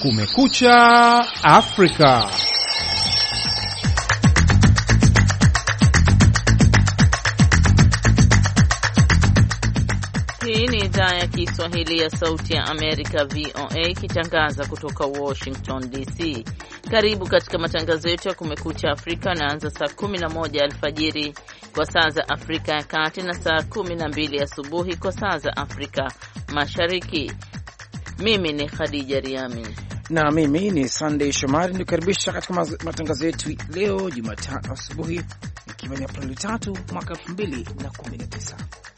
Kumekucha Afrika. Hii ni idhaa ya Kiswahili ya Sauti ya Amerika, VOA, ikitangaza kutoka Washington DC. Karibu katika matangazo yetu ya Kumekucha Afrika, naanza saa 11 alfajiri kwa saa za Afrika ya Kati na saa 12 asubuhi kwa saa za Afrika Mashariki. Mimi ni Khadija Riami na mimi ni Sunday Shomari, nikukaribisha katika matangazo yetu leo Jumatano asubuhi, ikiwa ni Aprili 3 mwaka 2019.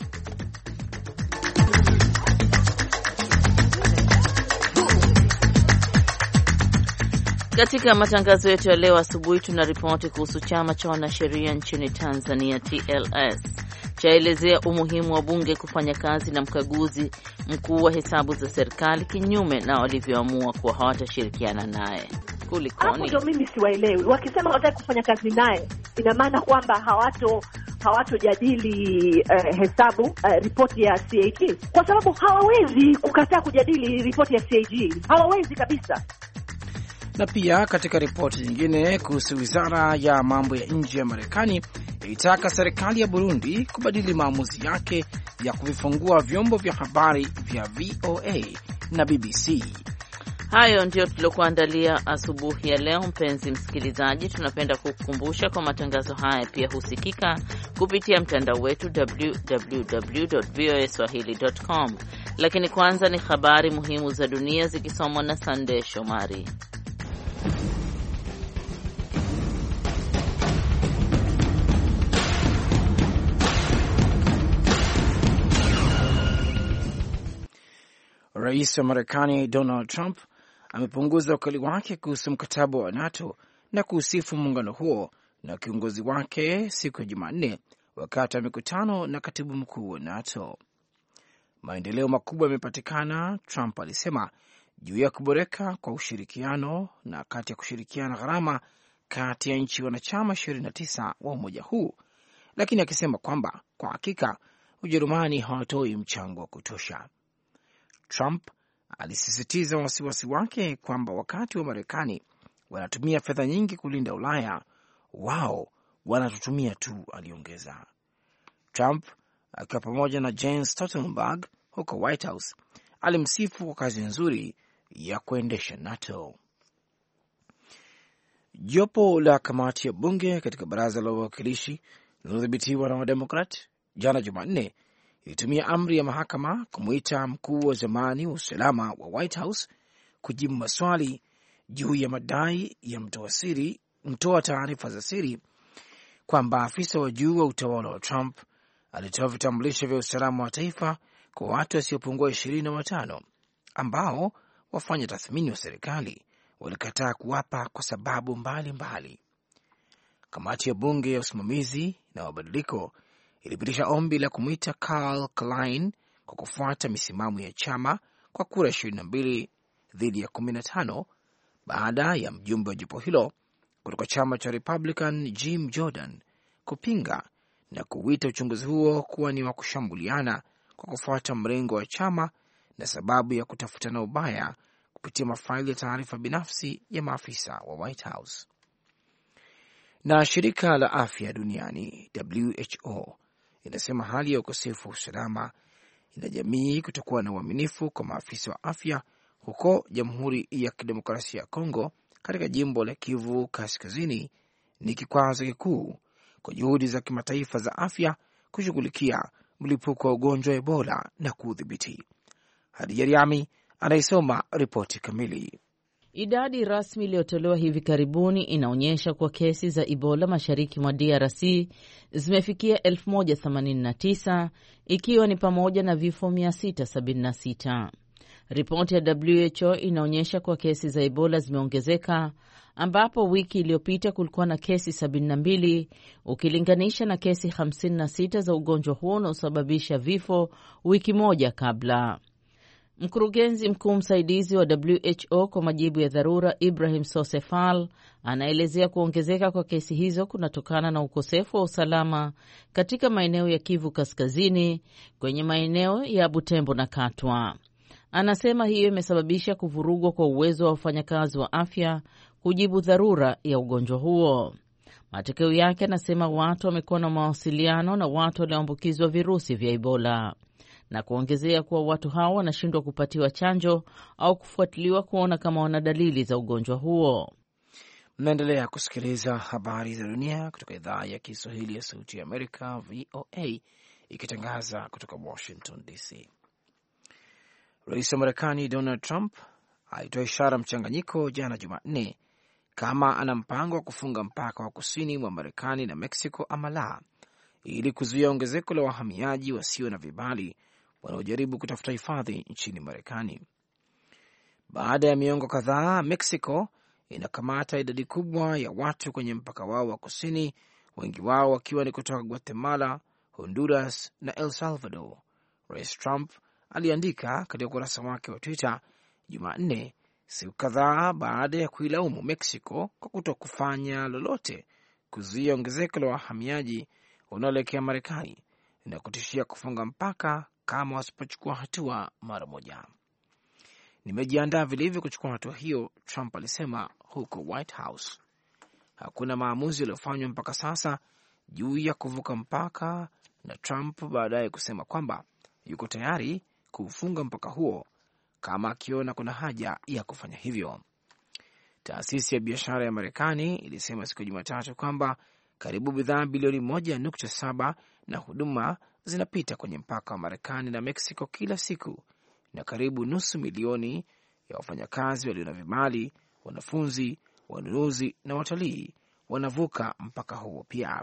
Katika matangazo yetu ya leo asubuhi tunaripoti kuhusu chama cha wanasheria nchini Tanzania TLS chaelezea umuhimu wa bunge kufanya kazi na mkaguzi mkuu wa hesabu za serikali kinyume na walivyoamua kuwa hawatashirikiana naye. Kulikoni? Hapo ndio mimi siwaelewi. Wakisema hawataki kufanya kazi naye, ina maana kwamba hawatojadili hesabu ripoti ya CAG, kwa sababu hawawezi kukataa kujadili ripoti ya CAG. Hawawezi kabisa. Na pia katika ripoti nyingine kuhusu wizara ya mambo ya nje ya Marekani ilitaka serikali ya Burundi kubadili maamuzi yake ya kuvifungua vyombo vya habari vya VOA na BBC. Hayo ndio tuliokuandalia asubuhi ya leo. Mpenzi msikilizaji, tunapenda kukukumbusha kwa matangazo haya pia husikika kupitia mtandao wetu www.voaswahili.com. Lakini kwanza ni habari muhimu za dunia zikisomwa na Sunday Shomari. Rais wa Marekani Donald Trump amepunguza ukali wake kuhusu mkataba wa NATO na kuusifu muungano huo na kiongozi wake siku ya Jumanne wakati wa mikutano na katibu mkuu wa NATO. Maendeleo makubwa yamepatikana, Trump alisema, juu ya kuboreka kwa ushirikiano na kati ya kushirikiana gharama kati ya nchi wanachama 29 wa umoja huu, lakini akisema kwamba kwa hakika Ujerumani hawatoi mchango wa kutosha. Trump alisisitiza wasiwasi wake kwamba wakati wa Marekani wanatumia fedha nyingi kulinda Ulaya, wao wanatutumia tu, aliongeza. Trump akiwa pamoja na Jens Stoltenberg huko White House alimsifu kwa kazi nzuri ya kuendesha NATO. Jopo la kamati ya bunge katika baraza la wawakilishi linalodhibitiwa na Wademokrat jana Jumanne ilitumia amri ya mahakama kumwita mkuu wa zamani wa usalama wa White House kujibu maswali juu ya madai ya mtoa taarifa za siri kwamba afisa wa juu wa utawala wa Trump alitoa vitambulisho vya usalama wa taifa kwa watu wasiopungua 25 ambao wafanya tathmini wa serikali walikataa kuwapa kwa sababu mbalimbali. Kamati ya bunge ya usimamizi na mabadiliko ilipitisha ombi la kumwita Karl Klein kwa kufuata misimamo ya chama kwa kura 22 dhidi ya 15 baada ya mjumbe wa jopo hilo kutoka chama cha Republican Jim Jordan kupinga na kuuita uchunguzi huo kuwa ni wa kushambuliana kwa kufuata mrengo wa chama na sababu ya kutafutana ubaya kupitia mafaili ya taarifa binafsi ya maafisa wa White House. Na shirika la afya duniani WHO inasema hali ya ukosefu wa usalama ina jamii kutokuwa na uaminifu kwa maafisa wa afya huko Jamhuri ya Kidemokrasia ya Kongo katika jimbo la Kivu Kaskazini ni kikwazo kikuu kwa juhudi za kimataifa za afya kushughulikia mlipuko wa ugonjwa wa Ebola na kuudhibiti. Hadija Riami anaisoma ripoti kamili. Idadi rasmi iliyotolewa hivi karibuni inaonyesha kuwa kesi za Ebola mashariki mwa DRC zimefikia 1089 ikiwa ni pamoja na vifo 676. Ripoti ya WHO inaonyesha kuwa kesi za Ebola zimeongezeka, ambapo wiki iliyopita kulikuwa na kesi 72 ukilinganisha na kesi 56 za ugonjwa huo unaosababisha vifo wiki moja kabla. Mkurugenzi mkuu msaidizi wa WHO kwa majibu ya dharura Ibrahim Sosefal anaelezea kuongezeka kwa kesi hizo kunatokana na ukosefu wa usalama katika maeneo ya Kivu Kaskazini kwenye maeneo ya Butembo na Katwa. Anasema hiyo imesababisha kuvurugwa kwa uwezo wa wafanyakazi wa afya kujibu dharura ya ugonjwa huo. Matokeo yake, anasema watu wamekuwa na mawasiliano na watu walioambukizwa virusi vya Ebola, na kuongezea kuwa watu hao wanashindwa kupatiwa chanjo au kufuatiliwa kuona kama wana dalili za ugonjwa huo. Mnaendelea kusikiliza habari za dunia kutoka idhaa ya Kiswahili ya Sauti ya Amerika, VOA, ikitangaza kutoka Washington DC. Rais wa Marekani Donald Trump alitoa ishara mchanganyiko jana Jumanne kama ana mpango wa kufunga mpaka wa kusini mwa Marekani na Mexico ama la, ili kuzuia ongezeko la wahamiaji wasio na vibali wanaojaribu kutafuta hifadhi nchini Marekani. Baada ya miongo kadhaa, Mexico inakamata idadi kubwa ya watu kwenye mpaka wao wa kusini, wengi wao wakiwa ni kutoka Guatemala, Honduras na El Salvador. Rais Trump aliandika katika ukurasa wake wa Twitter Jumanne, siku kadhaa baada ya kuilaumu Mexico kwa kutokufanya lolote kuzuia ongezeko la wahamiaji wanaoelekea Marekani na kutishia kufunga mpaka kama wasipochukua hatua mara moja. Nimejiandaa vilivyo kuchukua hatua hiyo, Trump alisema huko White House. Hakuna maamuzi yaliyofanywa mpaka sasa juu ya kuvuka mpaka, na Trump baadaye kusema kwamba yuko tayari kuufunga mpaka huo kama akiona kuna haja ya kufanya hivyo. Taasisi ya biashara ya Marekani ilisema siku ya Jumatatu kwamba karibu bidhaa bilioni 1.7 na huduma zinapita kwenye mpaka wa Marekani na Mexico kila siku, na karibu nusu milioni ya wafanyakazi walio na vibali, wanafunzi, wanunuzi na watalii wanavuka mpaka huo pia.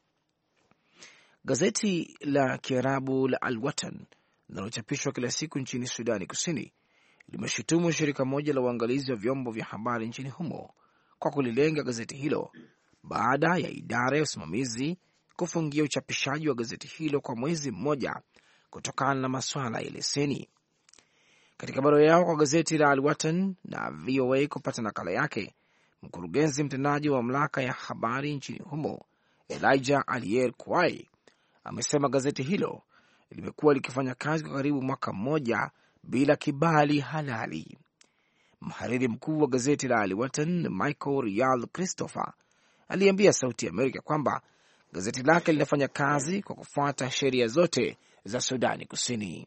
Gazeti la Kiarabu la Al-Watan linalochapishwa kila siku nchini Sudani Kusini limeshutumu shirika moja la uangalizi wa vyombo vya habari nchini humo kwa kulilenga gazeti hilo baada ya idara ya usimamizi kufungia uchapishaji wa gazeti hilo kwa mwezi mmoja kutokana na masuala ya leseni. Katika barua yao kwa gazeti la Al-Watan na VOA kupata nakala yake, mkurugenzi mtendaji wa mamlaka ya habari nchini humo Elijah Alier Kwai amesema gazeti hilo limekuwa likifanya kazi kwa karibu mwaka mmoja bila kibali halali. Mhariri mkuu wa gazeti la Al-Watan Michael Rial Christopher aliambia Sauti ya Amerika kwamba gazeti lake linafanya kazi kwa kufuata sheria zote za Sudani Kusini.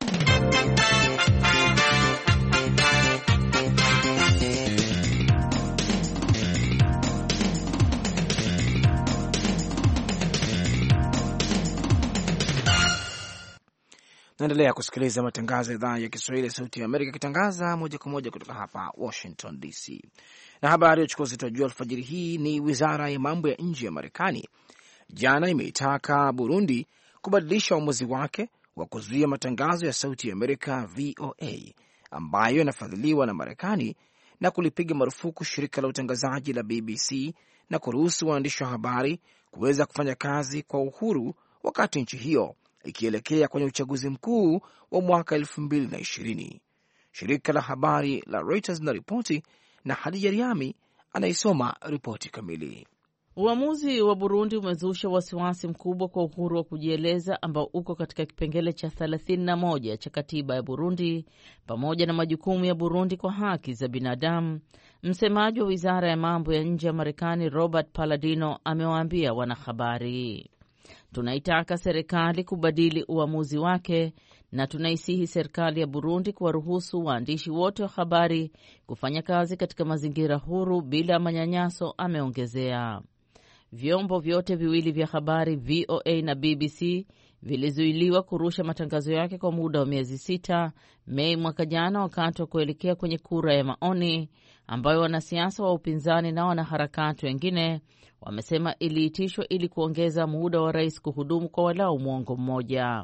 Naendelea kusikiliza matangazo ya idhaa ya Kiswahili ya Sauti ya Amerika ikitangaza moja kwa moja kutoka hapa Washington DC. Na habari ya uchukuzi tutajua alfajiri hii ni wizara ya mambo ya nje ya Marekani jana imeitaka Burundi kubadilisha uamuzi wake wa kuzuia matangazo ya Sauti ya Amerika VOA ambayo yanafadhiliwa na Marekani na kulipiga marufuku shirika la utangazaji la BBC na kuruhusu waandishi wa habari kuweza kufanya kazi kwa uhuru wakati nchi hiyo ikielekea kwenye uchaguzi mkuu wa mwaka 2020. Shirika la habari la Reuters na ripoti na Hadija Riami anaisoma ripoti kamili. Uamuzi wa Burundi umezusha wasiwasi mkubwa kwa uhuru wa kujieleza ambao uko katika kipengele cha 31 cha katiba ya Burundi pamoja na majukumu ya Burundi kwa haki za binadamu. Msemaji wa wizara ya mambo ya nje ya Marekani Robert Palladino amewaambia wanahabari, tunaitaka serikali kubadili uamuzi wake na tunaisihi serikali ya Burundi kuwaruhusu waandishi wote wa habari kufanya kazi katika mazingira huru bila manyanyaso, ameongezea. Vyombo vyote viwili vya habari VOA na BBC vilizuiliwa kurusha matangazo yake kwa muda wa miezi 6 Mei mwaka jana, wakati wa kuelekea kwenye kura ya maoni ambayo wanasiasa wa upinzani na wanaharakati wengine wamesema iliitishwa ili kuongeza muda wa rais kuhudumu kwa walau mwongo mmoja.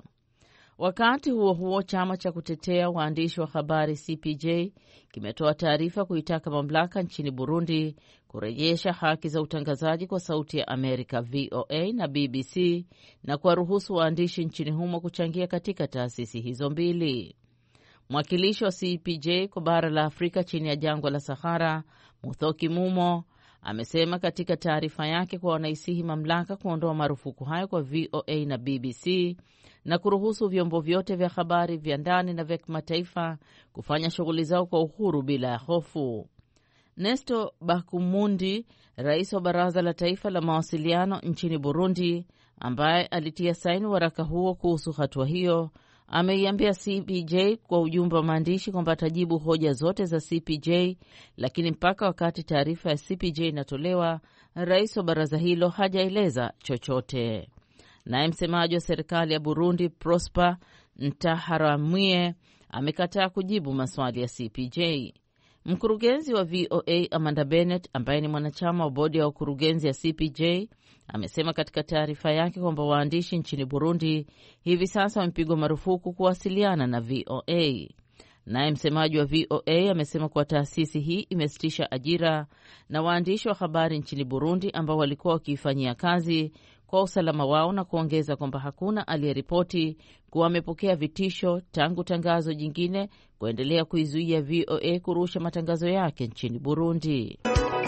Wakati huo huo, chama cha kutetea waandishi wa habari CPJ kimetoa taarifa kuitaka mamlaka nchini Burundi kurejesha haki za utangazaji kwa Sauti ya Amerika VOA na BBC na kuwaruhusu waandishi nchini humo kuchangia katika taasisi hizo mbili. Mwakilishi wa CPJ kwa bara la Afrika chini ya jangwa la Sahara, Muthoki Mumo, amesema katika taarifa yake kwa wanaisihi mamlaka kuondoa marufuku hayo kwa VOA na BBC na kuruhusu vyombo vyote vya habari vya ndani na vya kimataifa kufanya shughuli zao kwa uhuru bila ya hofu. Nesto Bakumundi, rais wa Baraza la Taifa la Mawasiliano nchini Burundi, ambaye alitia saini waraka huo kuhusu hatua hiyo, ameiambia CPJ kwa ujumbe wa maandishi kwamba atajibu hoja zote za CPJ, lakini mpaka wakati taarifa ya CPJ inatolewa, rais wa baraza hilo hajaeleza chochote. Naye msemaji wa serikali ya Burundi, Prosper Ntaharamwie, amekataa kujibu maswali ya CPJ. Mkurugenzi wa VOA Amanda Bennett, ambaye ni mwanachama wa bodi ya wakurugenzi ya CPJ, amesema katika taarifa yake kwamba waandishi nchini Burundi hivi sasa wamepigwa marufuku kuwasiliana na VOA. Naye msemaji wa VOA amesema kuwa taasisi hii imesitisha ajira na waandishi wa habari nchini Burundi ambao walikuwa wakiifanyia kazi kwa usalama wao, na kuongeza kwamba hakuna aliyeripoti kuwa amepokea vitisho tangu tangazo jingine kuendelea kuizuia VOA kurusha matangazo yake nchini Burundi.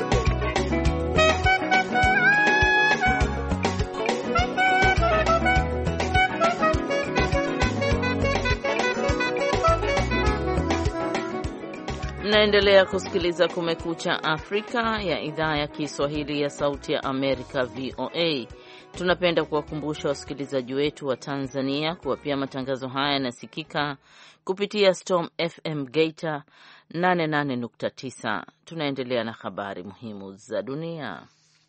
Mnaendelea kusikiliza Kumekucha Afrika ya idhaa ya Kiswahili ya Sauti ya Amerika, VOA. Tunapenda kuwakumbusha wasikilizaji wetu wa Tanzania kuwa pia matangazo haya yanasikika kupitia Storm FM Geita 88.9. Tunaendelea na habari muhimu za dunia.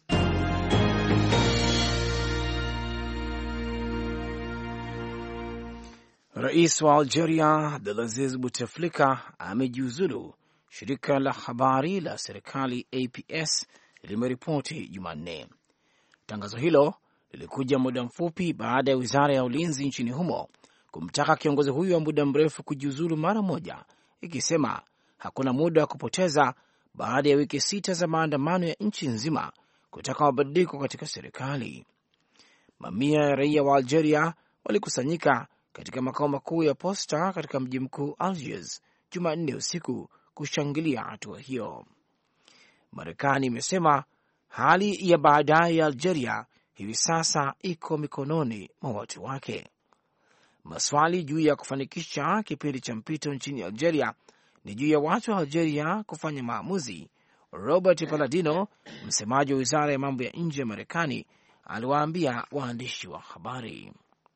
Rais wa Algeria Abdelaziz Bouteflika amejiuzulu, shirika la habari la serikali APS limeripoti Jumanne. Tangazo hilo lilikuja muda mfupi baada ya wizara ya ulinzi nchini humo kumtaka kiongozi huyo wa muda mrefu kujiuzulu mara moja, ikisema hakuna muda wa kupoteza baada ya wiki 6 za maandamano ya nchi nzima kutaka mabadiliko katika serikali. Mamia ya raia wa Algeria walikusanyika katika makao makuu ya posta katika mji mkuu Algiers Jumanne usiku kushangilia hatua hiyo. Marekani imesema hali ya baadaye ya Algeria hivi sasa iko mikononi mwa watu wake. Maswali juu ya kufanikisha kipindi cha mpito nchini Algeria ni juu ya watu wa Algeria kufanya maamuzi. Robert Palladino, msemaji wa wizara ya mambo ya nje ya Marekani, aliwaambia waandishi wa habari.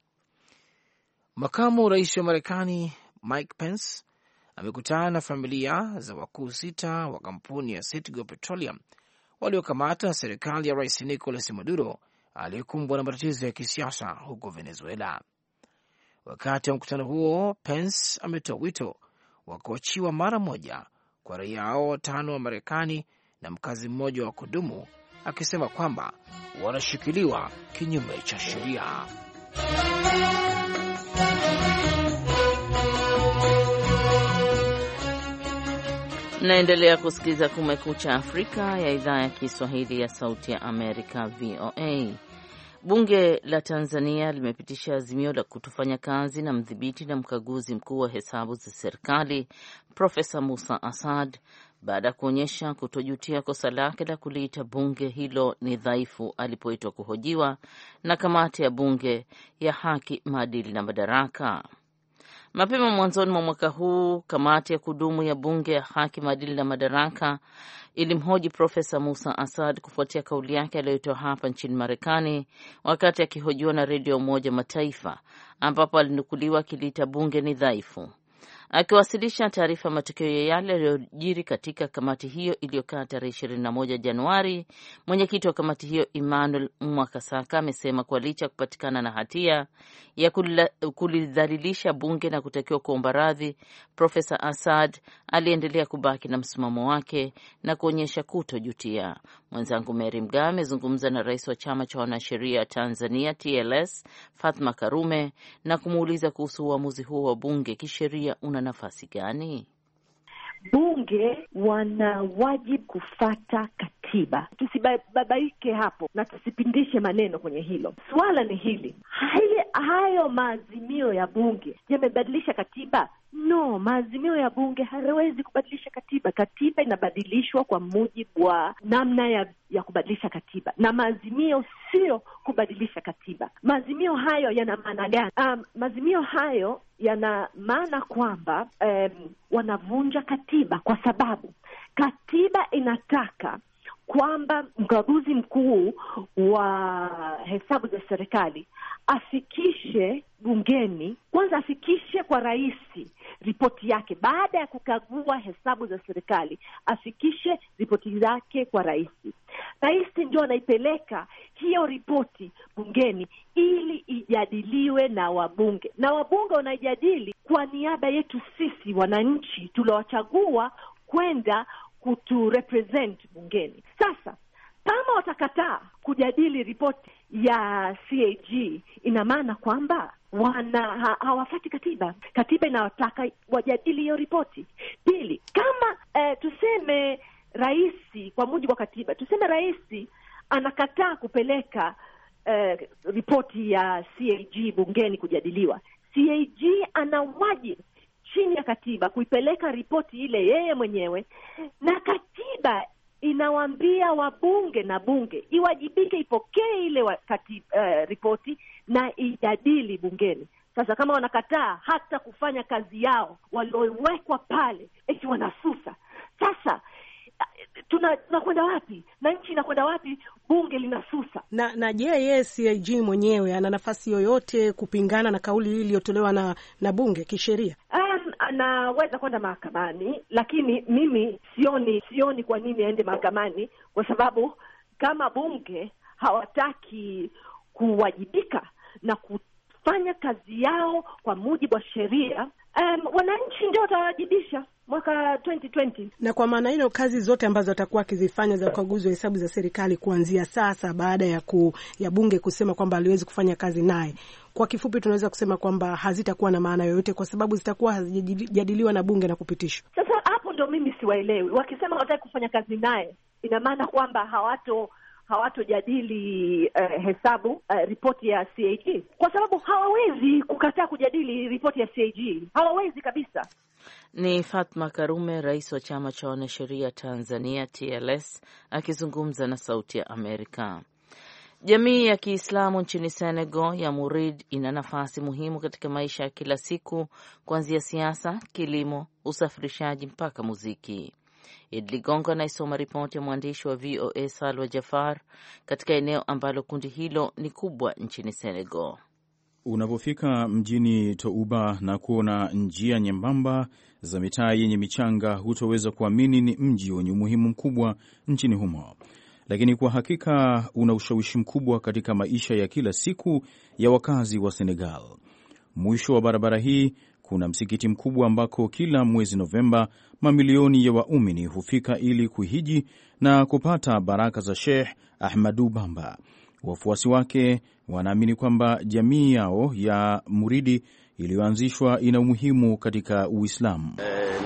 Makamu rais wa Marekani Mike Pence amekutana na familia za wakuu 6 wa kampuni ya Citgo Petroleum waliokamata serikali ya rais Nicolas Maduro aliyekumbwa na matatizo ya kisiasa huko Venezuela. Wakati wa mkutano huo, Pence ametoa wito wa kuachiwa mara moja kwa raia hao 5 wa Marekani na mkazi mmoja wa kudumu, akisema kwamba wanashikiliwa kinyume cha sheria. Mnaendelea kusikiliza Kumekucha Afrika ya idhaa ya Kiswahili ya Sauti ya Amerika, VOA. Bunge la Tanzania limepitisha azimio la kutofanya kazi na mdhibiti na mkaguzi mkuu wa hesabu za serikali Profesa Musa Asad baada ya kuonyesha kutojutia kosa lake la kuliita bunge hilo ni dhaifu alipoitwa kuhojiwa na kamati ya bunge ya haki, maadili na madaraka. Mapema mwanzoni mwa mwaka huu, kamati ya kudumu ya bunge ya haki, maadili na madaraka ilimhoji Profesa Musa Asad kufuatia kauli yake aliyotoa hapa nchini Marekani wakati akihojiwa na redio Umoja Mataifa, ambapo alinukuliwa akiliita bunge ni dhaifu. Akiwasilisha taarifa matokeo ya yale yaliyojiri katika kamati hiyo iliyokaa tarehe 21 Januari, mwenyekiti wa kamati hiyo Emmanuel Mwakasaka amesema kwa licha kupatikana na hatia ya kulidhalilisha bunge na kutakiwa kuomba radhi, Profesa Asad aliendelea kubaki na msimamo wake na kuonyesha kutojutia. Mwenzangu Mary Mgawe amezungumza na rais wa chama cha wanasheria Tanzania TLS Fatma Karume na kumuuliza kuhusu uamuzi huo wa bunge kisheria una nafasi gani? Bunge wana wajibu kufata katiba. Tusibabaike hapo na tusipindishe maneno kwenye hilo. Swala ni hili. Hayo maazimio ya bunge yamebadilisha katiba? No, maazimio ya bunge hayawezi kubadilisha katiba. Katiba inabadilishwa kwa mujibu wa namna ya kubadilisha katiba, na maazimio sio kubadilisha katiba. Maazimio hayo yana maana gani? Maazimio hayo yana maana kwamba wanavunja katiba, kwa sababu katiba inataka kwamba mkaguzi mkuu wa hesabu za serikali afikishe bungeni, kwanza afikishe kwa rais ripoti yake. Baada ya kukagua hesabu za serikali, afikishe ripoti zake kwa rais. Rais ndio anaipeleka hiyo ripoti bungeni ili ijadiliwe na wabunge, na wabunge wanaijadili kwa niaba yetu sisi wananchi tuliowachagua kwenda kuturepresent bungeni. Sasa kama watakataa kujadili ripoti ya CAG, ina maana kwamba hawafuati katiba. Katiba inawataka wajadili hiyo ripoti. Pili, kama tuseme rais, kwa mujibu wa katiba, tuseme rais anakataa kupeleka ripoti ya CAG bungeni kujadiliwa, CAG ana wajibu chini ya katiba kuipeleka ripoti ile yeye mwenyewe, na katiba inawaambia wabunge na bunge iwajibike, ipokee ile ripoti na ijadili bungeni. Sasa kama wanakataa hata kufanya kazi yao waliowekwa pale, eti wanasusa, sasa tunakwenda wapi? Na nchi inakwenda wapi? Bunge linasusa. Na je, yeye CAG mwenyewe ana nafasi yoyote kupingana na kauli hii iliyotolewa na bunge kisheria? Anaweza kwenda mahakamani, lakini mimi sioni kwa nini aende mahakamani, kwa sababu kama bunge hawataki kuwajibika na kufanya kazi yao kwa mujibu wa sheria, wananchi ndio watawajibisha mwaka 2020. Na kwa maana hilo, kazi zote ambazo atakuwa akizifanya za ukaguzi wa hesabu za serikali kuanzia sasa, baada ya bunge kusema kwamba aliwezi kufanya kazi naye, kwa kifupi tunaweza kusema kwamba hazitakuwa na maana yoyote, kwa sababu zitakuwa hazijadiliwa na bunge na kupitishwa. Sasa hapo ndo mimi siwaelewi. Wakisema hawataki kufanya kazi naye, ina maana kwamba hawatojadili hesabu ripoti ya CAG, kwa sababu hawawezi kukataa kujadili ripoti ya CAG. Hawawezi kabisa. Ni Fatma Karume, rais wa chama cha wanasheria Tanzania TLS, akizungumza na Sauti ya Amerika. Jamii ya Kiislamu nchini Senegal ya Murid ina nafasi muhimu katika maisha ya kila siku, kuanzia siasa, kilimo, usafirishaji mpaka muziki. Idli Gongo anaisoma ripoti ya mwandishi wa VOA Salwa Jafar katika eneo ambalo kundi hilo ni kubwa nchini Senegal. Unapofika mjini Touba na kuona njia nyembamba za mitaa yenye michanga, hutoweza kuamini ni mji wenye umuhimu mkubwa nchini humo. Lakini kwa hakika una ushawishi mkubwa katika maisha ya kila siku ya wakazi wa Senegal. Mwisho wa barabara hii kuna msikiti mkubwa ambako kila mwezi Novemba mamilioni ya waumini hufika ili kuhiji na kupata baraka za Sheikh Ahmadou Bamba. Wafuasi wake wanaamini kwamba jamii yao ya Muridi iliyoanzishwa ina umuhimu katika Uislamu.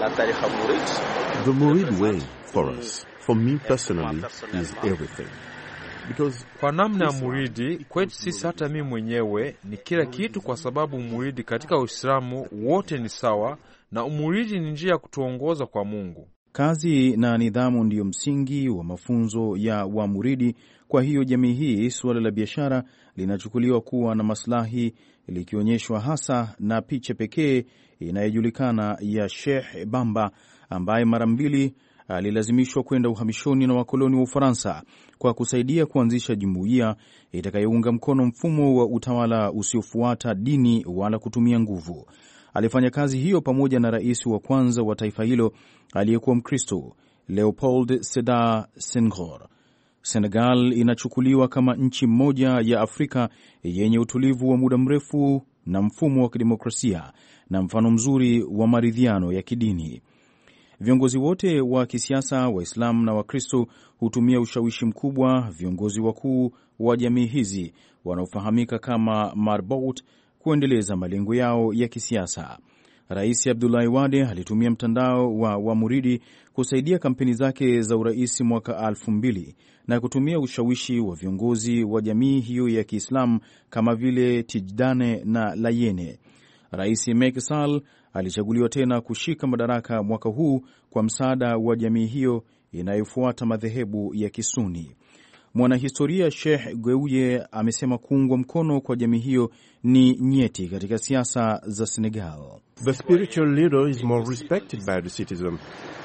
The Murid way for us, for me personally, is everything. Kwa namna ya Muridi kwetu sisi, hata mimi mwenyewe ni kila kitu, kwa sababu Muridi katika Uislamu wote ni sawa, na umuridi ni njia ya kutuongoza kwa Mungu. Kazi na nidhamu ndiyo msingi wa mafunzo ya Wamuridi. Kwa hiyo jamii hii, suala la biashara linachukuliwa kuwa na maslahi, likionyeshwa hasa na picha pekee inayojulikana ya Sheikh Bamba ambaye mara mbili alilazimishwa kwenda uhamishoni na wakoloni wa Ufaransa kwa kusaidia kuanzisha jumuiya itakayounga mkono mfumo wa utawala usiofuata dini wala kutumia nguvu. Alifanya kazi hiyo pamoja na rais wa kwanza wa taifa hilo aliyekuwa Mkristo, Leopold Sedar Senghor. Senegal inachukuliwa kama nchi moja ya Afrika yenye utulivu wa muda mrefu na mfumo wa kidemokrasia na mfano mzuri wa maridhiano ya kidini. Viongozi wote wa kisiasa, Waislamu na Wakristo, hutumia ushawishi mkubwa viongozi wakuu wa jamii hizi wanaofahamika kama Marabout kuendeleza malengo yao ya kisiasa. Rais Abdoulaye Wade alitumia mtandao wa Wamuridi kusaidia kampeni zake za urais mwaka 2000 na kutumia ushawishi wa viongozi wa jamii hiyo ya Kiislamu kama vile Tijdane na Layene. Rais Macky Sall alichaguliwa tena kushika madaraka mwaka huu kwa msaada wa jamii hiyo inayofuata madhehebu ya Kisuni. Mwanahistoria Sheikh Gweuye amesema kuungwa mkono kwa jamii hiyo ni nyeti katika siasa za Senegal. The spiritual leader is more respected by the citizen.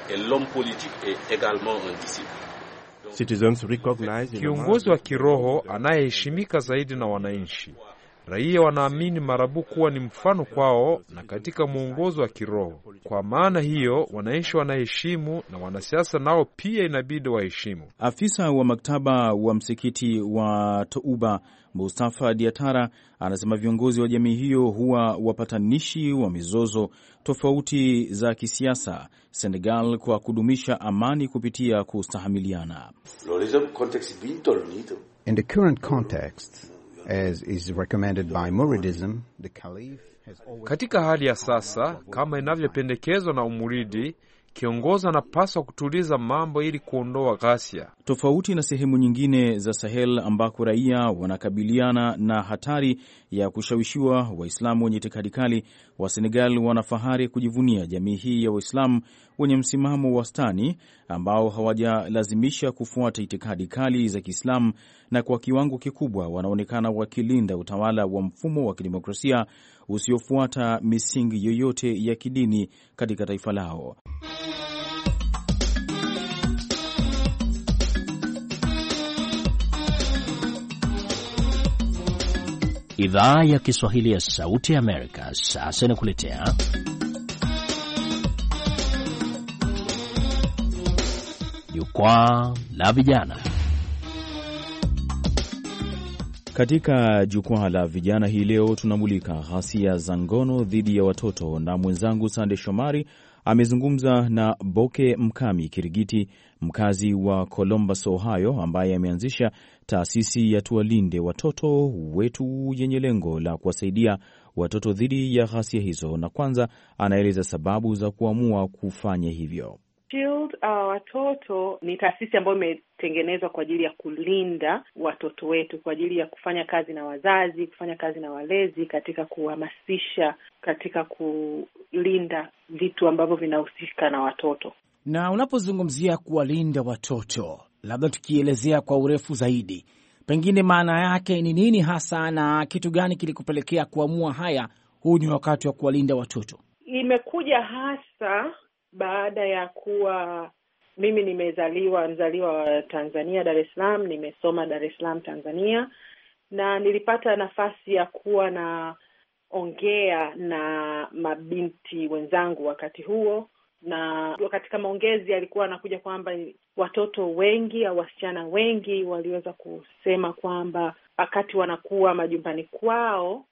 Citizens recognize kiongozi wa kiroho anayeheshimika zaidi na wananchi. Raia wanaamini Marabu kuwa ni mfano kwao na katika mwongozo wa kiroho. Kwa maana hiyo, wananchi wanaheshimu na wanasiasa nao pia inabidi waheshimu. Afisa wa maktaba wa msikiti wa Touba, Mustafa Diatara, anasema viongozi wa jamii hiyo huwa wapatanishi wa mizozo tofauti za kisiasa Senegal kwa kudumisha amani kupitia kustahamiliana. In the current context, as is recommended by Muridism, the Caliph has always... Katika hali ya sasa, kama inavyopendekezwa na Umuridi, kiongozi anapaswa kutuliza mambo ili kuondoa ghasia. Tofauti na sehemu nyingine za Sahel ambako raia wanakabiliana na hatari ya kushawishiwa, Waislamu wenye itikadi kali wa Senegal wana fahari kujivunia jamii hii ya Waislamu wenye msimamo wastani ambao hawajalazimisha kufuata itikadi kali za Kiislamu, na kwa kiwango kikubwa wanaonekana wakilinda utawala wa mfumo wa kidemokrasia usiofuata misingi yoyote ya kidini katika taifa lao. Idhaa ya Kiswahili ya Sauti ya Amerika sasa inakuletea Jukwaa la Vijana. Katika Jukwaa la Vijana hii leo tunamulika ghasia za ngono dhidi ya watoto, na mwenzangu Sande Shomari amezungumza na Boke Mkami Kirigiti, mkazi wa Columbus, Ohio, ambaye ameanzisha taasisi ya Tuwalinde Watoto Wetu yenye lengo la kuwasaidia watoto dhidi ya ghasia hizo, na kwanza anaeleza sababu za kuamua kufanya hivyo. Shield Watoto ni taasisi ambayo imetengenezwa kwa ajili ya kulinda watoto wetu, kwa ajili ya kufanya kazi na wazazi, kufanya kazi na walezi katika kuhamasisha, katika kulinda vitu ambavyo vinahusika na watoto. Na unapozungumzia kuwalinda watoto, labda tukielezea kwa urefu zaidi, pengine maana yake ni nini hasa na kitu gani kilikupelekea kuamua haya, huu ni wakati wa kuwalinda watoto? Imekuja hasa baada ya kuwa mimi mzaliwa Tanzania, Dar es Salaam, nimesoma Dar es Salaam Tanzania, na nilipata nafasi ya kuwa na ongea na mabinti wenzangu wakati huo, na katika maongezi alikuwa anakuja kwamba watoto wengi au wasichana wengi waliweza kusema kwamba wakati wanakuwa majumbani kwao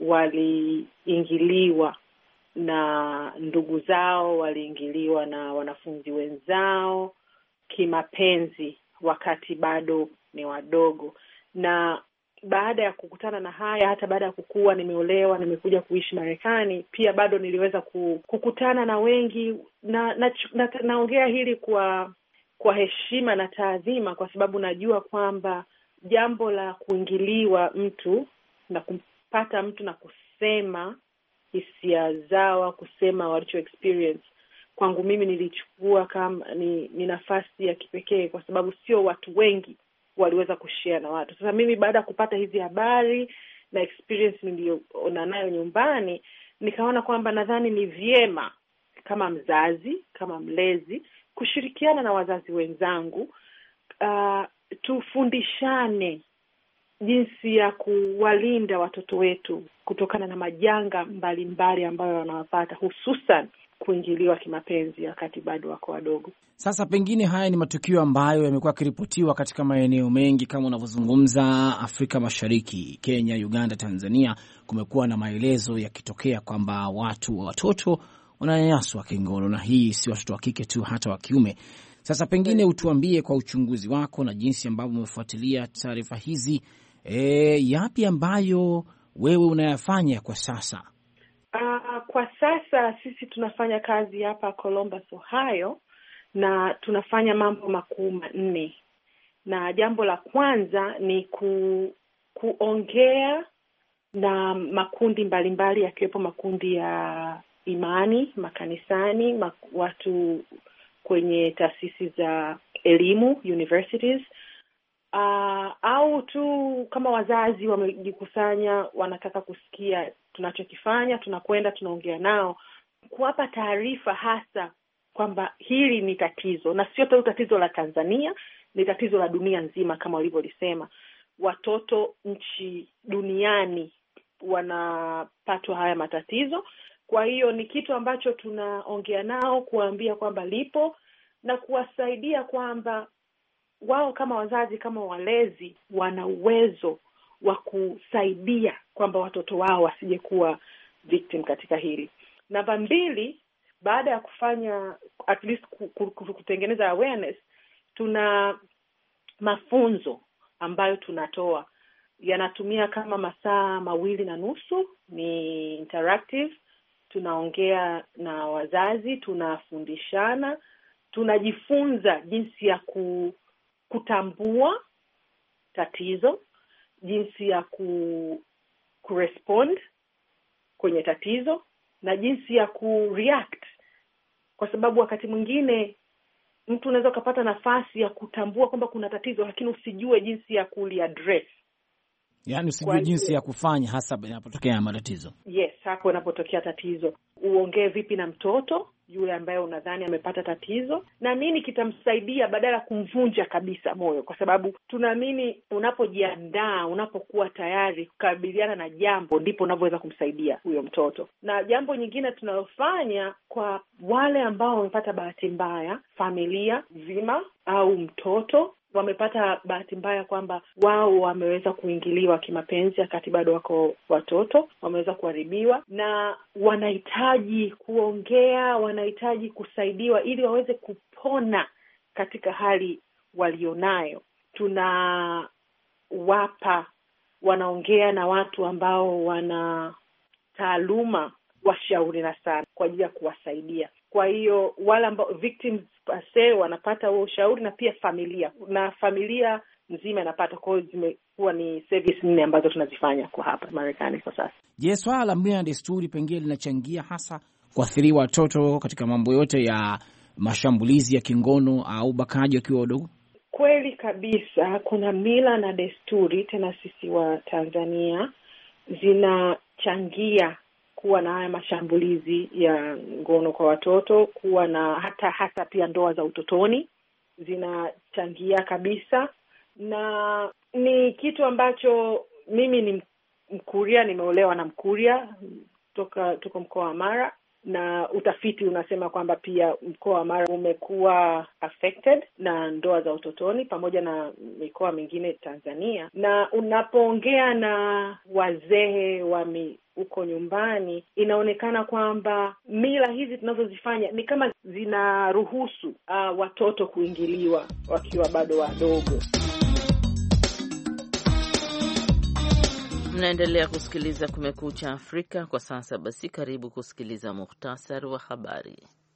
waliingiliwa na ndugu zao, waliingiliwa na wanafunzi wenzao kimapenzi wakati bado ni wadogo. Na baada ya kukutana na haya, hata baada ya kukua, nimeolewa, nimekuja kuishi Marekani, pia bado niliweza kukutana na wengi, na naongea hili kwa heshima na taadhima, kwa sababu najua kwamba jambo la kuingiliwa mtu na kumpata mtu na kusema hisia zao, kusema walicho experience, kwangu mimi nilichukua kama ni nafasi ya kipekee, kwa sababu sio watu wengi waliweza kushare na watu. Sasa mimi baada ya kupata hizi habari na experience niliyoona nayo nyumbani, nikaona kwamba nadhani ni vyema kama mzazi, kama mlezi, kushirikiana na wazazi wenzangu, tufundishane jinsi ya kuwalinda watoto wetu kutokana na majanga mbalimbali ambayo wanawapata, hususan kuingiliwa kimapenzi wakati bado wako wadogo. Sasa pengine haya ni matukio ambayo yamekuwa yakiripotiwa katika maeneo mengi kama unavyozungumza, Afrika Mashariki, Kenya, Uganda, Tanzania. Kumekuwa na maelezo yakitokea kwamba watoto wananyanyaswa kingono, na hii si watoto wa kike tu, hata wa kiume. Sasa pengine utuambie kwa uchunguzi wako na jinsi ambavyo umefuatilia taarifa hizi, yapi ambayo wewe unayafanya kwa sasa? Kwa sasa sisi tunafanya kazi hapa Columbus, Ohio, na tunafanya mambo makuu manne. Na jambo la kwanza ni kuongea na makundi mbalimbali, yakiwepo makundi ya imani, makanisani, watu kwenye taasisi za elimu, universities, au tu kama wazazi wamejikusanya, wanataka kusikia tunachokifanya, tunakwenda tunaongea nao, kuwapa taarifa hasa kwamba hili ni tatizo, na sio tu tatizo la Tanzania, ni tatizo la dunia nzima. Kama walivyolisema, watoto nchi duniani wanapatwa haya matatizo. Kwa hiyo ni kitu ambacho tunaongea nao, kuambia kwamba lipo na kuwasaidia kwamba wao kama wazazi, kama walezi, wana uwezo wa kusaidia kwamba watoto wao wasije kuwa victim katika hili. Namba 2, baada ya kufanya at least kutengeneza awareness, tuna mafunzo ambayo tunatoa, yanatumia kama masaa 2.5, ni interactive. Tunaongea na wazazi, tunafundishana, tunajifunza jinsi ya kutambua tatizo, jinsi ya kurespond kwenye tatizo, na jinsi ya kureact, kwa sababu wakati mwingine mtu unaweza kupata nafasi ya kutambua kwamba kuna tatizo, lakini usijue jinsi ya kuliaddress. Yaani usijue jinsi ya kufanya hasa inapotokea matatizo. Yes, hapo inapotokea tatizo. Uongee vipi na mtoto yule ambaye unadhani amepata tatizo, na nini kitamsaidia badala kumvunja kabisa moyo, kwa sababu tunaamini unapojiandaa, unapokuwa tayari kukabiliana na jambo, ndipo unavyoweza kumsaidia huyo mtoto. Na jambo nyingine tunalofanya kwa wale ambao wamepata bahati mbaya, familia nzima au mtoto wamepata bahati mbaya kwamba wao wameweza kuingiliwa kimapenzi wakati bado wako watoto, wameweza kuharibiwa, na wanahitaji kuongea, wanahitaji kusaidiwa ili waweze kupona katika hali walionayo. Wanaongea na watu ambao wana taaluma, washauri na sana kwa ajili ya kuwasaidia. Kwa hiyo wale ambao victims pase wanapata huo ushauri, na pia familia nzima inapata. Kwa hiyo zimekuwa ni service 4 ambazo tunazifanya kwa hapa Marekani kwa sasa. Je, swala la mila na desturi pengine linachangia hasa kuathiri watoto katika mambo yote ya mashambulizi ya kingono au ubakaji wakiwa wadogo? Kweli kabisa, kuna mila na desturi, tena sisi wa Tanzania, zinachangia kuwa na haya mashambulizi ya ngono kwa watoto, kuwa na hata pia ndoa za utotoni zinachangia kabisa. Na ni kitu ambacho mimi ni Mkuria, nimeolewa na Mkuria, tuko mkoa wa Mara, na utafiti unasema kwamba pia mkoa wa Mara umekuwa affected na ndoa za utotoni pamoja na mikoa mingine Tanzania. Na unapoongea na wazee wa huko nyumbani, inaonekana kwamba mila hizi tunazozifanya ni kama zinaruhusu watoto kuingiliwa wakiwa bado wadogo. Mnaendelea kusikiliza Kumekucha Afrika kwa sasa. Basi karibu kusikiliza muhtasari wa habari.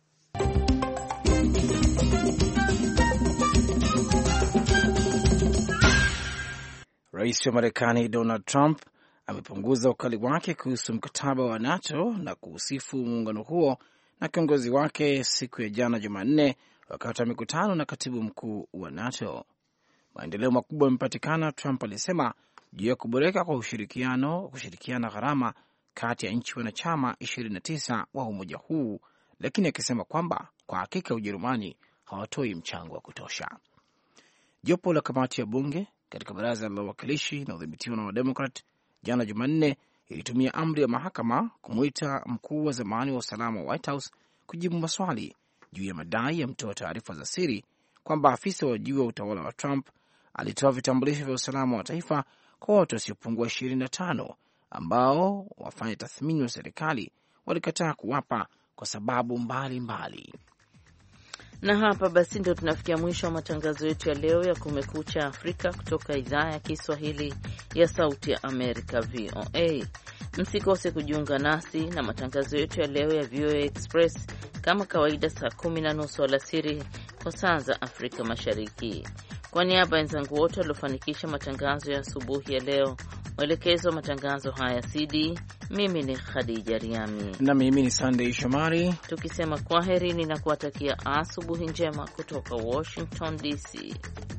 Rais wa Marekani Donald Trump amepunguza ukali wake kuhusu mkataba wa NATO na kuusifu muungano huo na kiongozi wake siku ya jana Jumanne wakati wa mikutano na katibu mkuu wa NATO. Maendeleo makubwa yamepatikana, Trump alisema, juu ya kuboreka kwa kushirikiana gharama kati ya nchi wanachama 29 wa umoja huu, lakini akisema kwamba kwa hakika Ujerumani hawatoi mchango wa kutosha. Jopo la kamati ya bunge katika baraza la wawakilishi na udhibitiwa na Wademokrat jana Jumanne ilitumia amri ya mahakama kumwita mkuu wa zamani wa usalama wa White House kujibu maswali juu ya madai ya mtoa taarifa za siri kwamba afisa wa juu wa utawala wa Trump alitoa vitambulisho vya usalama wa taifa kwa watu wasiopungua 25 ambao wafanya tathmini wa serikali walikataa kuwapa kwa sababu mbalimbali. Na hapa basi ndio tunafikia mwisho wa matangazo yetu ya leo ya Kumekucha Afrika kutoka idhaa ya Kiswahili ya Sauti ya Amerika, VOA. Msikose kujiunga nasi na matangazo yetu ya leo ya VOA Express kama kawaida saa 10:30 alasiri kwa saa za Afrika Mashariki. Kwa niaba ya wenzangu wote waliofanikisha matangazo ya asubuhi ya leo, mwelekezo wa matangazo haya CD, Mimi ni Khadija Riami na mimi ni Sunday Shomari, tukisema kwaherini na kuwatakia asubuhi njema kutoka Washington DC.